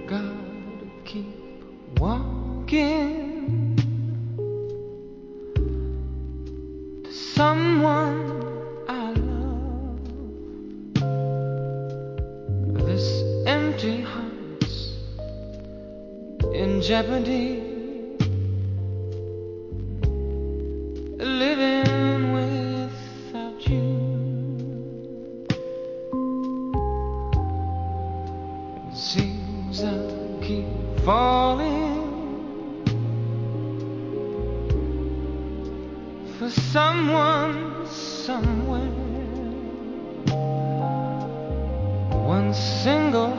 gotta keep walking to someone I love. This empty heart's in jeopardy, living without you. It seems I keep falling for someone somewhere. One single